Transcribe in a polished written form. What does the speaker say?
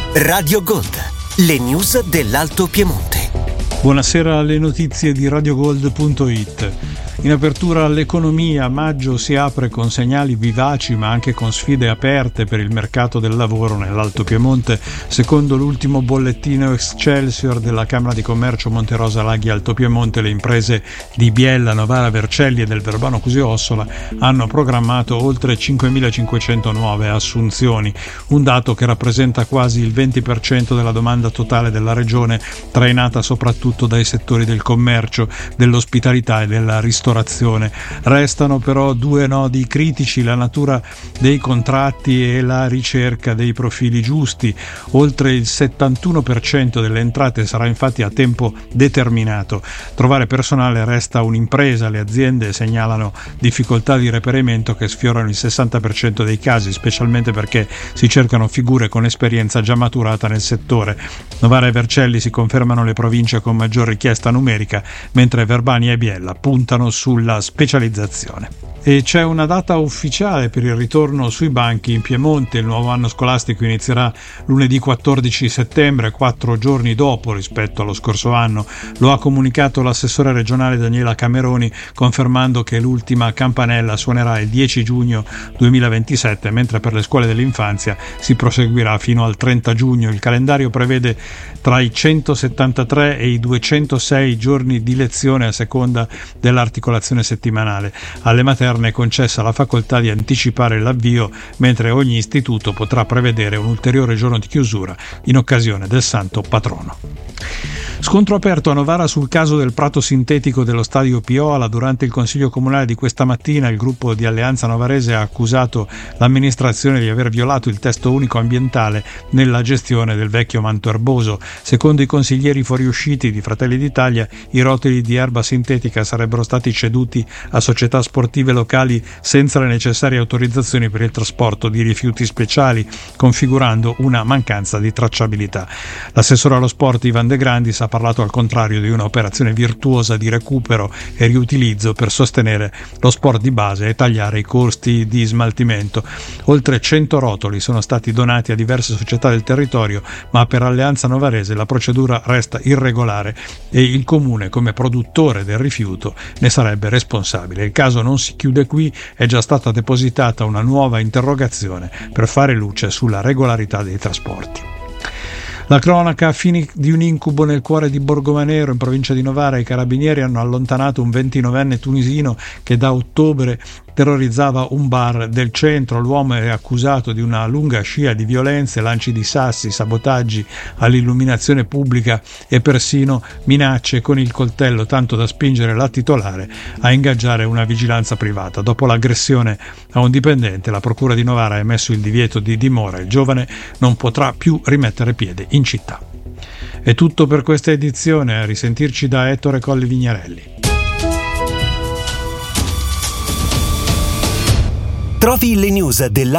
Radio Gold, le news dell'Alto Piemonte. Buonasera alle notizie di radiogold.it. In apertura all'economia, maggio si apre con segnali vivaci ma anche con sfide aperte per il mercato del lavoro nell'Alto Piemonte. Secondo l'ultimo bollettino Excelsior della Camera di Commercio Monterosa Laghi Alto Piemonte, le imprese di Biella, Novara, Vercelli e del Verbano Cusio-Ossola hanno programmato oltre 5.500 nuove assunzioni, un dato che rappresenta quasi il 20% della domanda totale della regione, trainata soprattutto dai settori del commercio, dell'ospitalità e della ristorazione. Restano però due nodi critici: la natura dei contratti e la ricerca dei profili giusti. Oltre il 71% delle entrate sarà infatti a tempo determinato. Trovare personale resta un'impresa. Le aziende segnalano difficoltà di reperimento che sfiorano il 60% dei casi, specialmente perché si cercano figure con esperienza già maturata nel settore. Novara e Vercelli si confermano le province con maggior richiesta numerica, mentre Verbania e Biella puntano sulla specializzazione. E c'è una data ufficiale per il ritorno sui banchi in Piemonte. Il nuovo anno scolastico inizierà lunedì 14 settembre, 4 giorni dopo rispetto allo scorso anno. Lo ha comunicato l'assessore regionale Daniela Cameroni, confermando che l'ultima campanella suonerà il 10 giugno 2027, mentre per le scuole dell'infanzia si proseguirà fino al 30 giugno. Il calendario prevede tra i 173 e i 206 giorni di lezione a seconda dell'articolazione settimanale. Alle materne è concessa la facoltà di anticipare l'avvio, mentre ogni istituto potrà prevedere un ulteriore giorno di chiusura in occasione del santo patrono. Scontro aperto a Novara sul caso del prato sintetico dello stadio Piola. Durante il consiglio comunale di questa mattina il gruppo di Alleanza Novarese ha accusato l'amministrazione di aver violato il testo unico ambientale nella gestione del vecchio manto erboso. Secondo i consiglieri fuoriusciti di Fratelli d'Italia, i rotoli di erba sintetica sarebbero stati ceduti a società sportive locali senza le necessarie autorizzazioni per il trasporto di rifiuti speciali, configurando una mancanza di tracciabilità. L'assessore allo sport Ivan De Grandis ha parlato al contrario di un'operazione virtuosa di recupero e riutilizzo per sostenere lo sport di base e tagliare i costi di smaltimento. Oltre 100 rotoli sono stati donati a diverse società del territorio, ma per Alleanza Novarese la procedura resta irregolare e il comune, come produttore del rifiuto, ne sarebbe responsabile. Il caso non si chiude qui, è già stata depositata una nuova interrogazione per fare luce sulla regolarità dei trasporti. La cronaca, fine di un incubo nel cuore di Borgomanero, in provincia di Novara. I carabinieri hanno allontanato un 29enne tunisino che da ottobre terrorizzava un bar del centro. L'uomo è accusato di una lunga scia di violenze, lanci di sassi, sabotaggi all'illuminazione pubblica e persino minacce con il coltello, tanto da spingere la titolare a ingaggiare una vigilanza privata. Dopo l'aggressione a un dipendente, la procura di Novara ha emesso il divieto di dimora. Il giovane non potrà più rimettere piede in città. È tutto per questa edizione. A risentirci da Ettore Colli Vignarelli. Trovi le news della